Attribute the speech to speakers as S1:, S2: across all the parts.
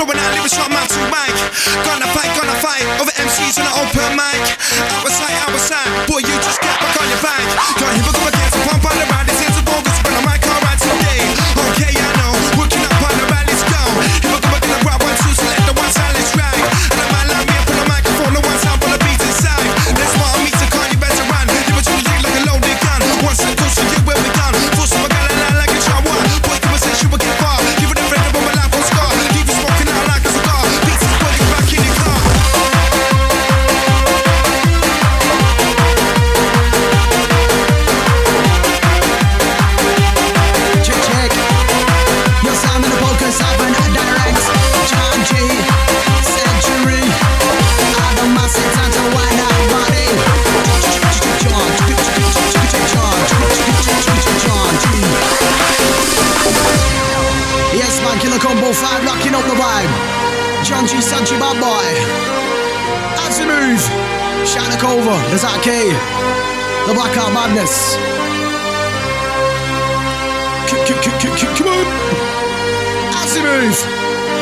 S1: Throwing out lyrics from mouth to mic. Gonna fight over MCs on an open mic. Out of sight, boy, you just get back on your bike. Can't hear me go against the pump on the ride. This is a bogus, but I might call right today. Okay, I know, working up on the ride, let's go. Here we go again, the right one, two, select the one side, let's ride. And I might line me up on the microphone, the one sound on the beat inside. Let's want me to call you better run. You were trying to like a loaded gun. Once I go, so you where we done. Force my gun and I like a shot one. Boy, conversation will get far. Give it a friend of my life on scar. Leave you smoking out like a cigar. Beats is pulling back in your car.
S2: Check. Your sound in the podcast, I've direct. John G. Century. I don't mind sit down to wind out body. John G. Yes, man, Killer Combo 5, rocking up the vibe. John G. Century, bad boy. As we move. Shana Cover, the Zach K. The Blackout Madness. Come on. As we move.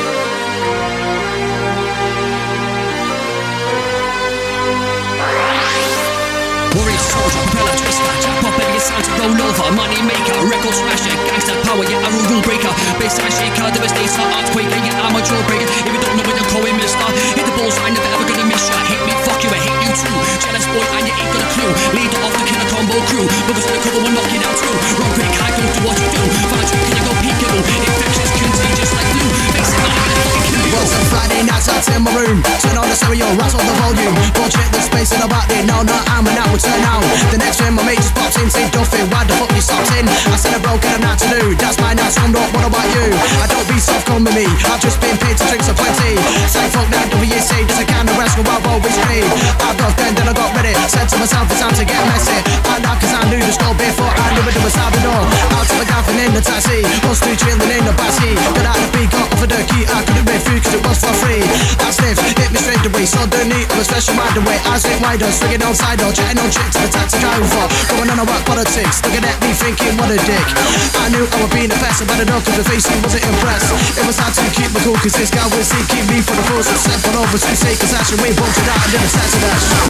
S3: Warrior soldier, propeller, dispatcher, pop baby, sound to roll over, money maker, record smasher, gangster power, yeah, I'm a rule breaker, baseline shaker, devastator, earthquaker, yeah, I'm a jawbreaker. If you don't know what you're calling, mister, hit the bullseye, never ever gonna miss ya. Hit me, fuck you, I hate you too. Jealous boy, and you ain't got a clue. Leader of the Killer Combo crew, because of the cover, we're knocking out too. Wrong quick, I don't do what you do. Find you, can you go peekaboo? Infectious, contagious like flu. Basic, I'm gonna fucking kill you.
S2: Well, some Friday nights out in my room. Turn on the stereo, razzle the volume. Bullshit the space in the back there. No, I'm an hour turn out. The next time my mate just pops in, say Duffy, why the fuck you stopped in? I said I broke and I'm not to do. That's my night summed up, what about you? I don't be soft, come with me. I've just been paid to drink some plenty. Say fuck that WC, there's a kind of rest I've always been. I got then I got ready. Said to myself it's time to get messy. I know cause I knew the score before I knew it was out the door. Out to the gaffin in the taxi. Us two chilling in the backseat. Got out the beat, got off of the key. I couldn't wait through cause it was for free. I sniffed, hit me straight away. So the need of a special mind away. Eyes get wider, swinging on side door. Chatting on chicks to the taxi driver. Going on about politics. Looking at me thinking what a dick. I knew I would be in the best. I better know cause the face he wasn't impressed. It was hard to keep me cool cause this guy was seeking me for the force. Step on over to say cause actually we bolted out and did a sassy dash.